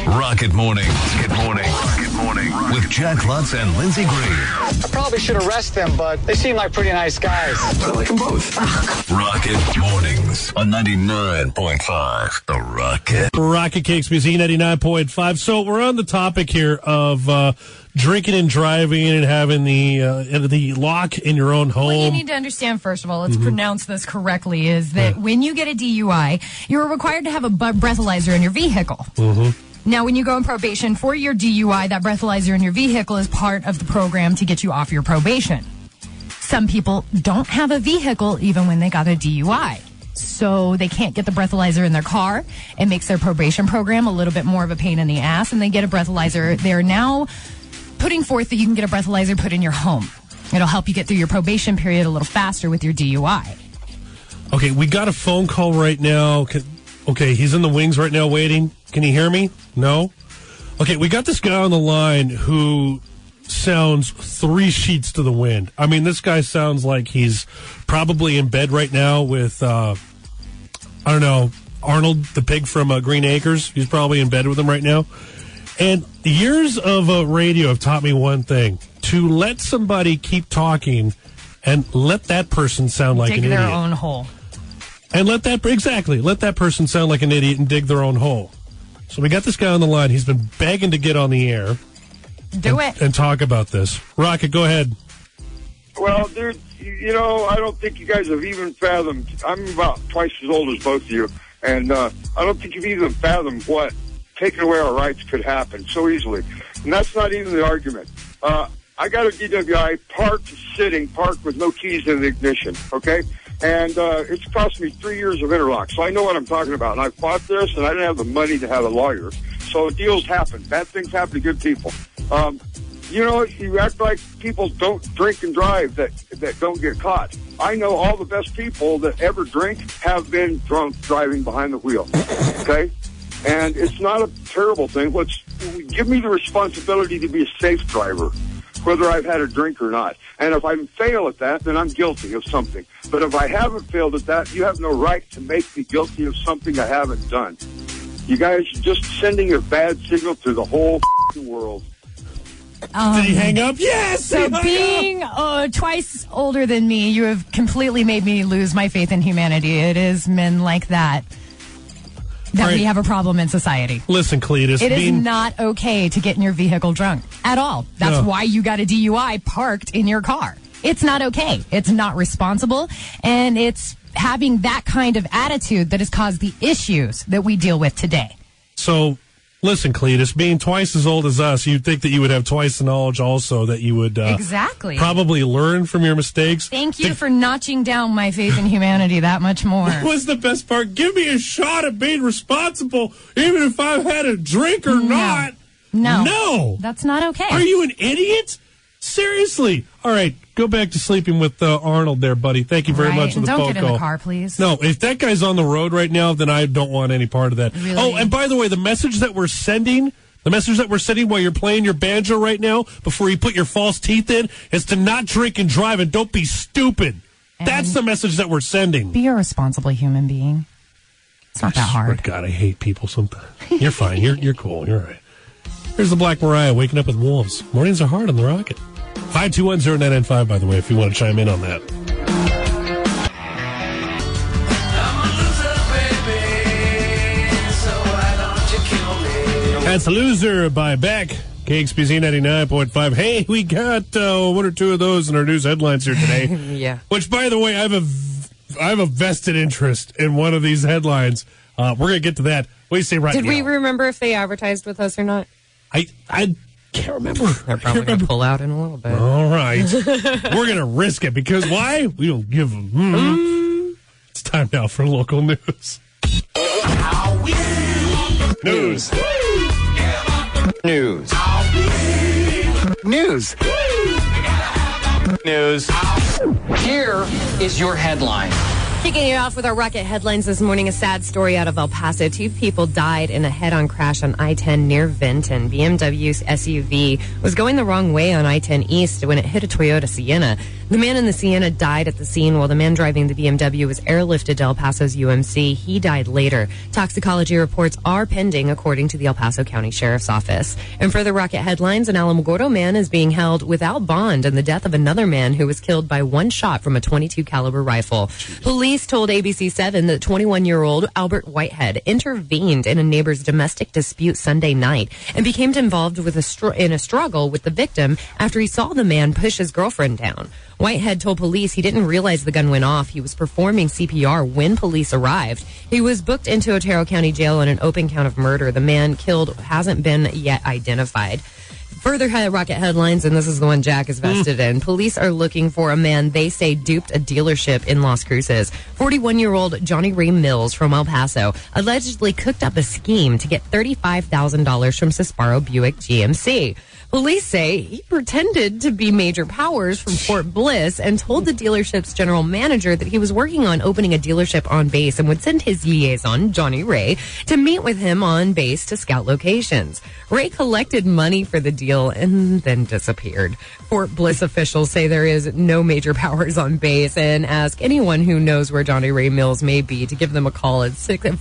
Rocket Mornings. Rocket Morning. Rocket Morning. With Jack Lutz and Lindsey Green. I probably should arrest them, but they seem like pretty nice guys. I like them both. Rocket Mornings on 99.5. The Rocket. Rocket KXPZ 99.5. So we're on the topic here of drinking and driving and having the lock in your own home. What you need to understand, first of all, let's pronounce this correctly, is that when you get a DUI, you're required to have a breathalyzer in your vehicle. Now, when you go on probation for your DUI, that breathalyzer in your vehicle is part of the program to get you off your probation. Some people don't have a vehicle even when they got a DUI. So they can't get the breathalyzer in their car. It makes their probation program a little bit more of a pain in the ass, and they get a breathalyzer. They're now putting forth that you can get a breathalyzer put in your home. It'll help you get through your probation period a little faster with your DUI. Okay, we got a phone call right now. Okay, he's in the wings right now waiting. Can you hear me? No? Okay, we got this guy on the line who sounds 3 sheets to the wind. I mean, this guy sounds like he's probably in bed right now with, I don't know, Arnold, the pig from Green Acres. He's probably in bed with him right now. And the years of radio have taught me one thing: to let somebody keep talking and let that person sound like an idiot. Dig their own hole. And let that person sound like an idiot and dig their own hole. So we got this guy on the line. He's been begging to get on the air. Do it. And talk about this. Rocket, go ahead. Well, dude, I don't think you guys have even fathomed. I'm about twice as old as both of you, and I don't think you've even fathomed what taking away our rights could happen so easily. And that's not even the argument. I got a DWI parked with no keys in the ignition, okay? And it's cost me 3 years of interlock, so I know what I'm talking about. And I fought this, and I didn't have the money to have a lawyer. So deals happen. Bad things happen to good people. You act like people don't drink and drive that don't get caught. I know all the best people that ever drink have been drunk driving behind the wheel, okay? And it's not a terrible thing. Give me the responsibility to be a safe driver, whether I've had a drink or not. And if I fail at that, then I'm guilty of something. But if I haven't failed at that, you have no right to make me guilty of something I haven't done. You guys are just sending a bad signal to the whole world. Did he hang up? Yes! So being twice older than me, you have completely made me lose my faith in humanity. It is men like that we have a problem in society. Listen, Cletus. It is not okay to get in your vehicle drunk at all. That's why you got a DUI parked in your car. It's not okay. It's not responsible. And it's having that kind of attitude that has caused the issues that we deal with today. So, listen, Cletus, being twice as old as us, you'd think that you would have twice the knowledge also, that you would exactly probably learn from your mistakes. Thank you for notching down my faith in humanity that much more. What's the best part? Give me a shot at being responsible, even if I've had a drink or not. No. That's not okay. Are you an idiot? Seriously. All right, go back to sleeping with Arnold there, buddy. Thank you very much for the phone call. Don't get in the car, please. No, if that guy's on the road right now, then I don't want any part of that. Really? Oh, and by the way, the message that we're sending while you're playing your banjo right now, before you put your false teeth in, is to not drink and drive and don't be stupid. And that's the message that we're sending. Be a responsible human being. It's not that hard. God, I hate people sometimes. You're fine. You're cool. You're all right. Here's the Black Mariah, Waking Up with Wolves. Mornings are hard on the Rocket. 521-0995, by the way, if you want to chime in on that. That's Loser by Beck. KXPZ 99.5. Hey, we got one or two of those in our news headlines here today. Yeah. Which, by the way, I have a vested interest in one of these headlines. We're going to get to that. What do you say right now? Did we remember if they advertised with us or not? I can't remember. They're probably going to pull out in a little bit. All right. We're going to risk it because why? We don't give them. It's time now for local news. News. News. News. News. Here is your headline. Kicking it off with our rocket headlines this morning, a sad story out of El Paso. 2 people died in a head-on crash on I-10 near Vinton. BMW's SUV was going the wrong way on I-10 East when it hit a Toyota Sienna. The man in the Sienna died at the scene while the man driving the BMW was airlifted to El Paso's UMC. He died later. Toxicology reports are pending, according to the El Paso County Sheriff's Office. And further rocket headlines, an Alamogordo man is being held without bond in the death of another man who was killed by one shot from a .22 caliber rifle. Police told ABC7 that 21-year-old Albert Whitehead intervened in a neighbor's domestic dispute Sunday night and became involved with in a struggle with the victim after he saw the man push his girlfriend down. Whitehead told police he didn't realize the gun went off. He was performing CPR when police arrived. He was booked into Otero County Jail on an open count of murder. The man killed hasn't been yet identified. Further rocket headlines, and this is the one Jack is vested in. Police are looking for a man they say duped a dealership in Las Cruces. 41-year-old Johnny Ray Mills from El Paso allegedly cooked up a scheme to get $35,000 from Sesparo Buick GMC. Police say he pretended to be Major Powers from Fort Bliss and told the dealership's general manager that he was working on opening a dealership on base and would send his liaison, Johnny Ray, to meet with him on base to scout locations. Ray collected money for the deal and then disappeared. Fort Bliss officials say there is no Major Powers on base and ask anyone who knows where Johnny Ray Mills may be to give them a call at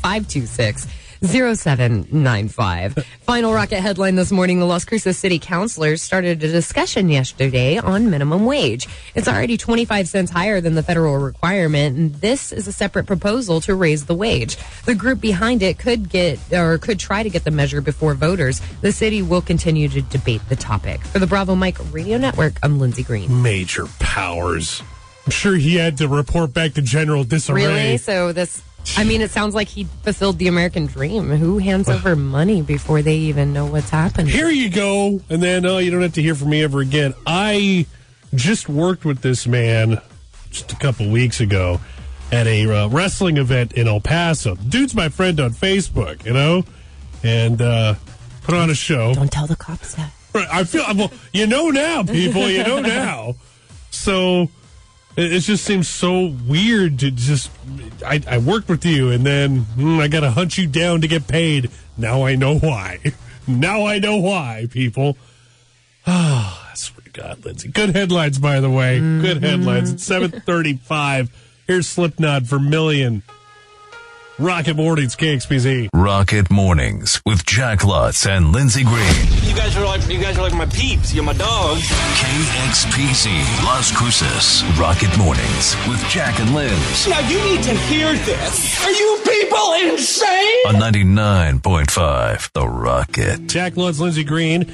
526-0795. Final rocket headline this morning, the Las Cruces City Councilors started a discussion yesterday on minimum wage. It's already 25 cents higher than the federal requirement, and this is a separate proposal to raise the wage. The group behind it could try to get the measure before voters. The city will continue to debate the topic. For the Bravo Mike Radio Network, I'm Lindsay Green. Major Powers. I'm sure he had to report back to general disarray. Really? So it sounds like he fulfilled the American dream. Who hands over money before they even know what's happening? Here you go. And then, you don't have to hear from me ever again. I just worked with this man just a couple weeks ago at a wrestling event in El Paso. Dude's my friend on Facebook, and put on a show. Don't tell the cops that. I feel, well, now, people, now. So it just seems so weird to just, I worked with you and then I got to hunt you down to get paid. Now I know why. Now I know why, people. I swear to God, Lindsay. Good headlines, by the way. Good headlines. It's 7:35. Here's Slipknot for Million. Rocket Mornings, KXPZ. Rocket Mornings with Jack Lutz and Lindsay Green. You guys are like my peeps. You're my dogs. KXPZ, Las Cruces. Rocket Mornings with Jack and Liz. Now you need to hear this. Are you people insane? On 99.5, The Rocket. Jack Lutz, Lindsay Green.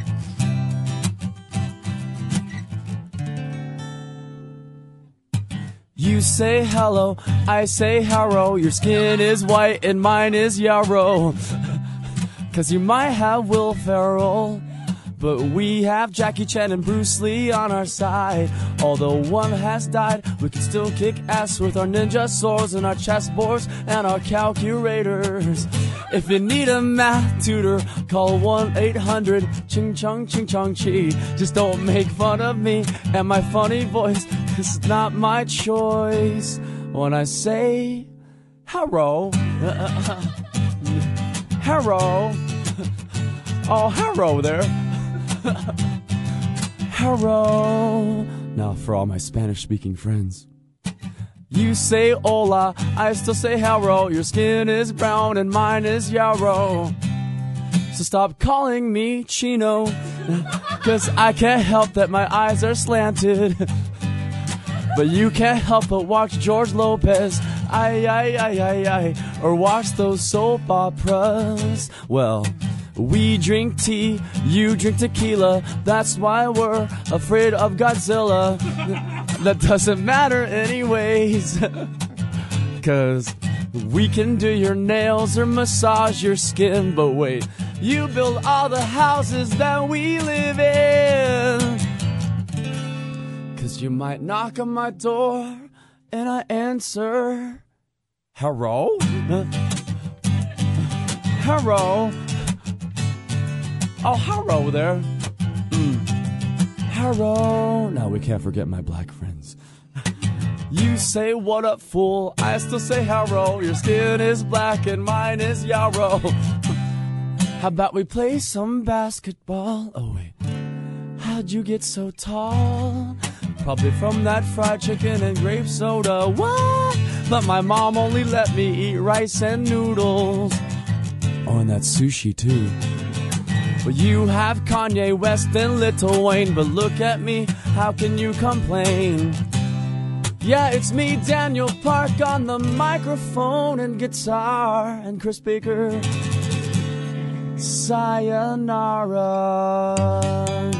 You say hello, I say hello. Your skin is white and mine is yarrow. 'Cause you might have Will Ferrell, but we have Jackie Chan and Bruce Lee on our side. Although one has died, we can still kick ass with our ninja swords and our chessboards and our calculators. If you need a math tutor, call 1-800-Ching-Chong-Ching-Chong-Chi. Just don't make fun of me and my funny voice. It's not my choice when I say hello. Hello. Oh, hello there. Hello. Now for all my Spanish-speaking friends. You say hola, I still say hello. Your skin is brown and mine is yarrow. So stop calling me Chino, 'cause I can't help that my eyes are slanted. But you can't help but watch George Lopez, or watch those soap operas. Well, we drink tea, you drink tequila. That's why we're afraid of Godzilla. That doesn't matter anyways. 'Cause we can do your nails or massage your skin. But wait, you build all the houses that we live in. 'Cause you might knock on my door and I answer, hello? Hello? Oh, hello there. Hello. Now we can't forget my black friends. You say what up, fool? I still say hello. Your skin is black and mine is yarrow. How about we play some basketball? Oh wait, how'd you get so tall? Probably from that fried chicken and grape soda. What? But my mom only let me eat rice and noodles. Oh, and that sushi too. Well, you have Kanye West and Lil Wayne, but look at me, how can you complain? Yeah, it's me, Daniel Park, on the microphone and guitar, and Chris Baker. Sayonara.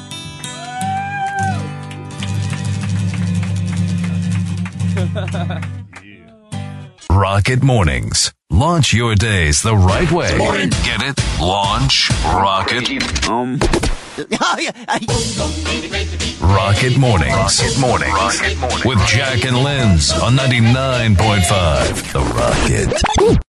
Rocket Mornings. Launch your days the right way. Get it? Launch. Rocket. Rocket Mornings. Rocket Mornings. With Jack and Linz on 99.5. The Rocket.